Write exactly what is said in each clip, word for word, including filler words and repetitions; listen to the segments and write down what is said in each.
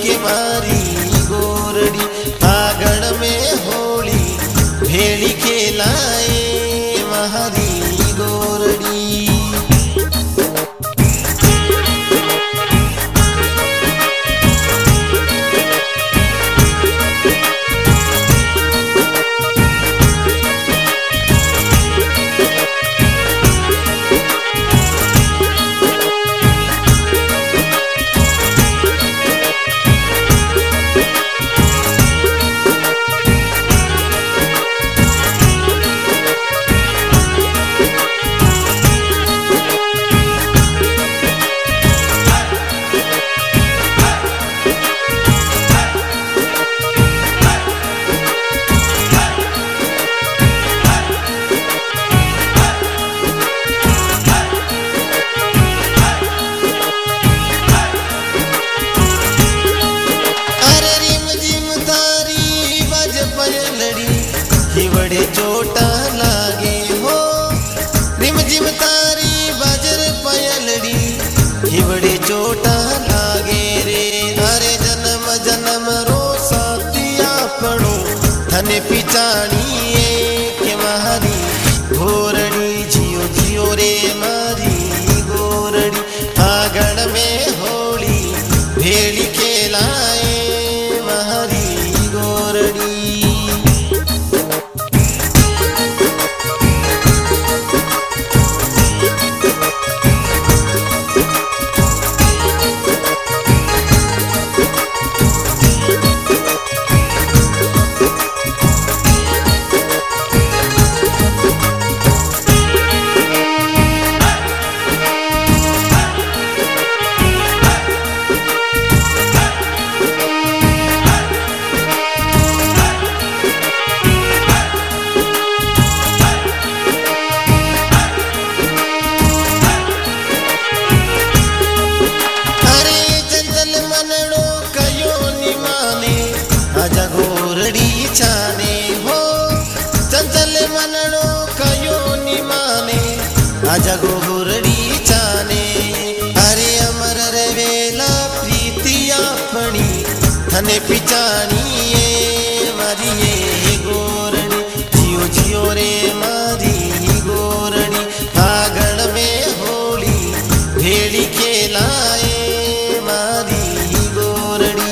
के मारी गोरड़ी आंगन में होली भेड़ी खेलाए मारी गोरड़ी। हिवड़े चोटा लागे हो रिम जिम तारी बाजर पयलड़ी हिवड़े चोटा लागे रे। अरे जन्म जन्म रो साथिया पड़ो धने पिचाणिए के मारी गोरड़ी जियो जियो रे मारी गोरड़ी आंगन में होली भेड़ी खेलाए मारी गोरड़ी। आजा गोरड़ी छाने हो चंचल मनड़ो कयो निमाने आजा गोरड़ी छाने। अरे अमर रे वेला प्रीतिया फणी थने पिचाणिए मारिए गोरड़ी जियो जियो रे मारी गोरड़ी आंगन में होली भेड़ी खेलाए मारी गोरड़ी।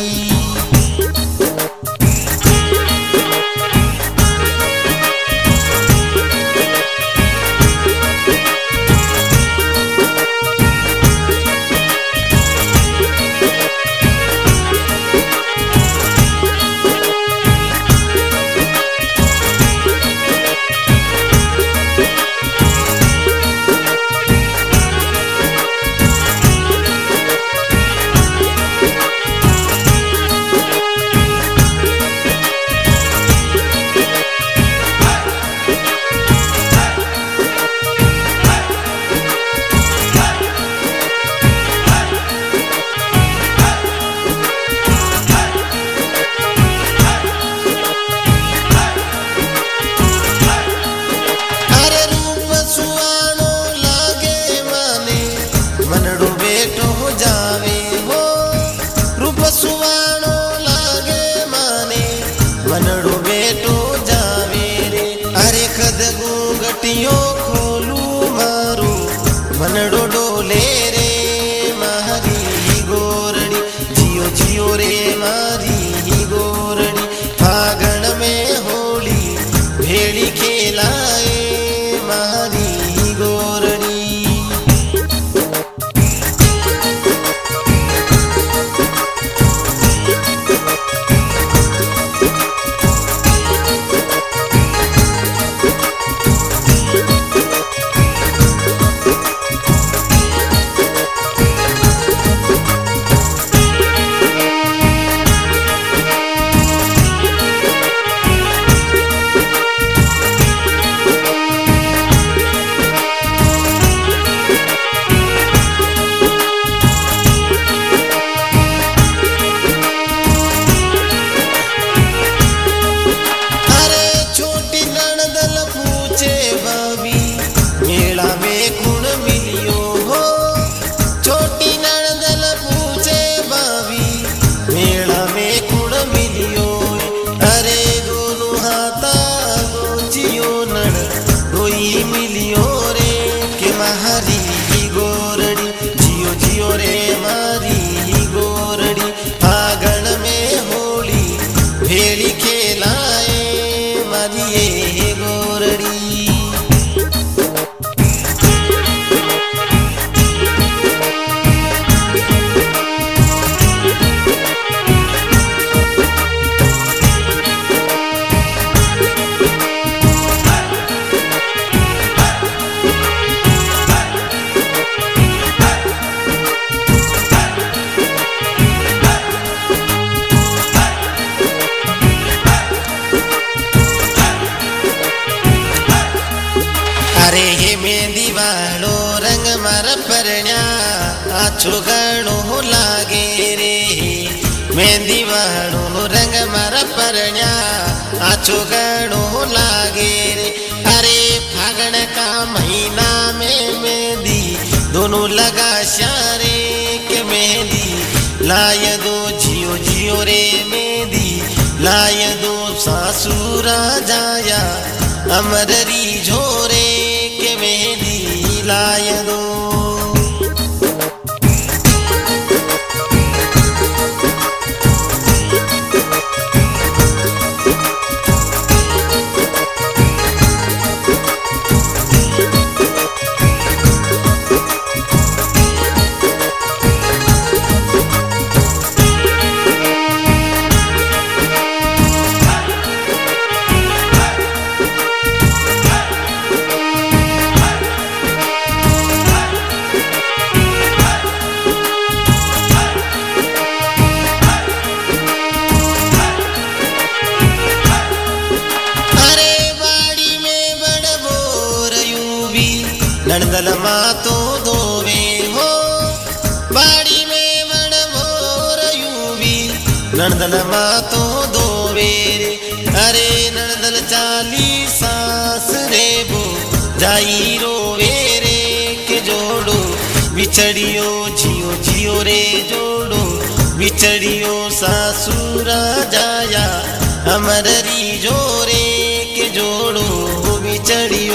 आछो घणो लागे रे मेहंदी वाळो रंग मारा परण्या आछो घणो लागे रे। अरे फागण का महीना में मेहंदी दोनों लगा शारे के मेहंदी लाय दो जियो जियो रे मेहंदी लाय दो सासुरा जाया अमररी झोरे के मेहंदी लाय दो। नंदल माँ तो दोवे हो बाड़ी में मन भोर यूवी नंदल माँ तो दोवे रे। अरे नंदल चाली सास रे बो जाई रोवे रे के जोड़ो बिछड़ियो जियो जियो रे जोड़ो बिछड़ियो सासुरा जाया अमररी जोरे के जोड़ो बिछड़ियो।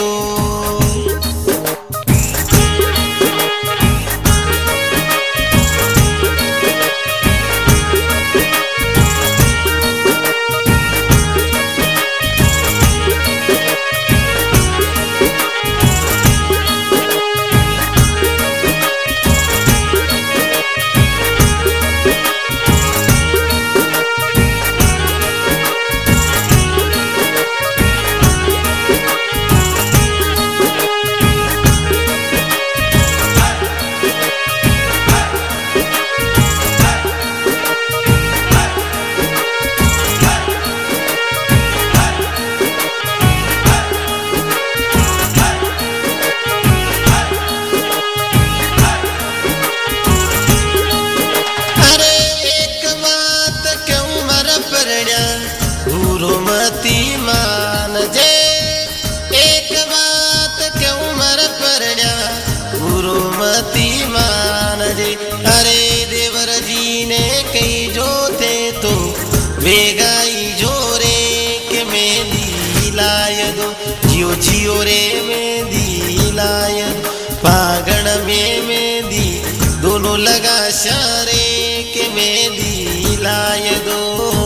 मती मान जे एक बात क्यों मर परण्या गुरु मती मान जे। अरे देवर जी ने कही जो थे तो बेगाई जोरे के मेहंदी लाय दो जियो जियो रे मेहंदी लाय दो फागण में मेहंदी दोनों लगा शारे के मेहंदी लाय दो।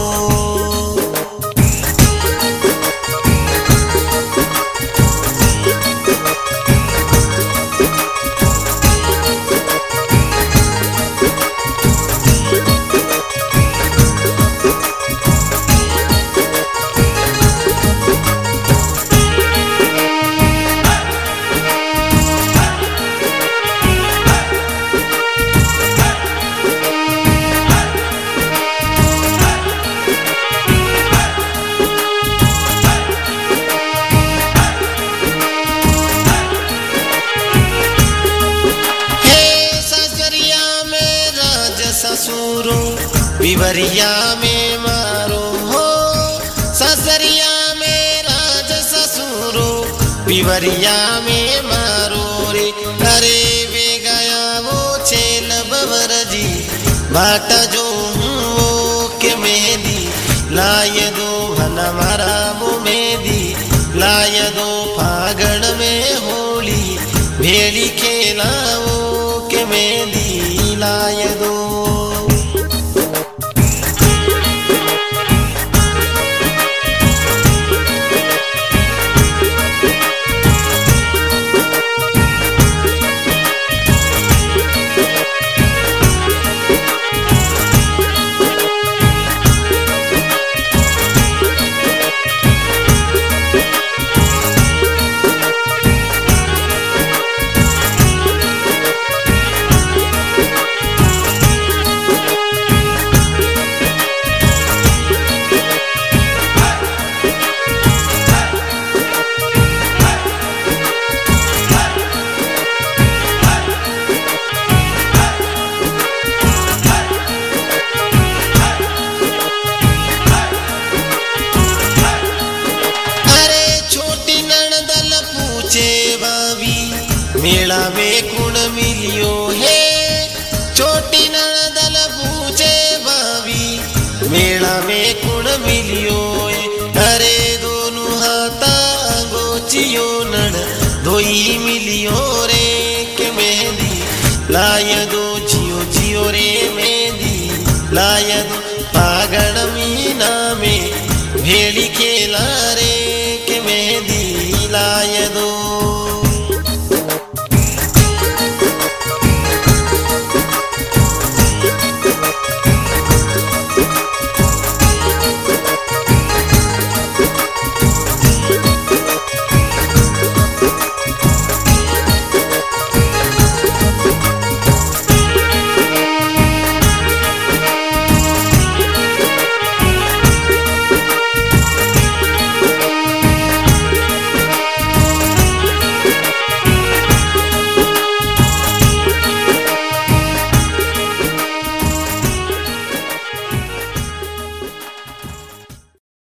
ससुरो विवरिया में मारो हो ससरिया में राज ससुरो विवरिया में मारो रे। अरे वे गया वो छेल बवर जी बाटा जो वो के मेहंदी लाय दो भना मारा वो मेहंदी लाय दो फागण में होली भेड़ी खेला वो के मेहंदी लाय दो। मेला में कुण मिलियो है छोटी नणदल पूछे भाभी मेला में कुण मिलियो है अरे दोनों हाथा गोचियो नण धोई मिलियो रे के मेहंदी लाय दो जियो जियो रे मेहंदी लाय दो